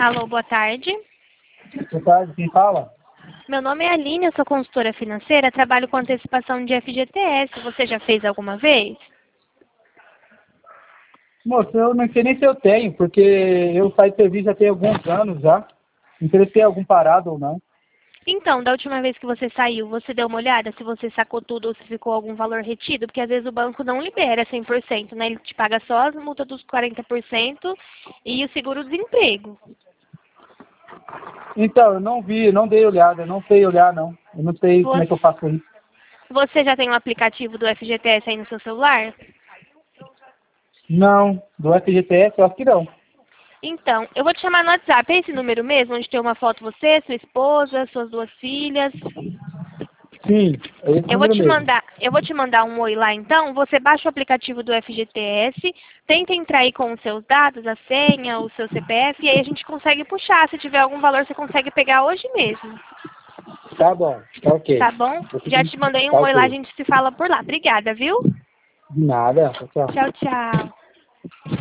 Alô, boa tarde. Boa tarde, quem fala? Meu nome é Aline, eu sou consultora financeira, trabalho com antecipação de FGTS. Você já fez alguma vez? Moço, eu não sei nem se eu tenho, porque eu saí de serviço já tem alguns anos já. Não sei se tem algum parado ou não. Então, da última vez que você saiu, você deu uma olhada se você sacou tudo ou se ficou algum valor retido? Porque às vezes o banco não libera 100%, né? Ele te paga só as multas dos 40% e o seguro-desemprego. Então, eu não vi, não dei olhada, não sei olhar não. Eu não sei como é que eu faço isso. Você já tem um aplicativo do FGTS aí no seu celular? Não, do FGTS eu acho que não. Então, eu vou te chamar no WhatsApp. É esse número mesmo, onde tem uma foto você, sua esposa, suas duas filhas? Sim, é esse número mesmo. Eu vou te mandar um oi lá então. Você baixa o aplicativo do FGTS, tenta entrar aí com os seus dados, a senha, o seu CPF, e aí a gente consegue puxar. Se tiver algum valor, você consegue pegar hoje mesmo. Tá bom, tá ok. Tá bom? Já te mandei Tá um oi lá, a ok. gente se fala por lá. Obrigada, viu? De nada, tchau. Tchau, tchau.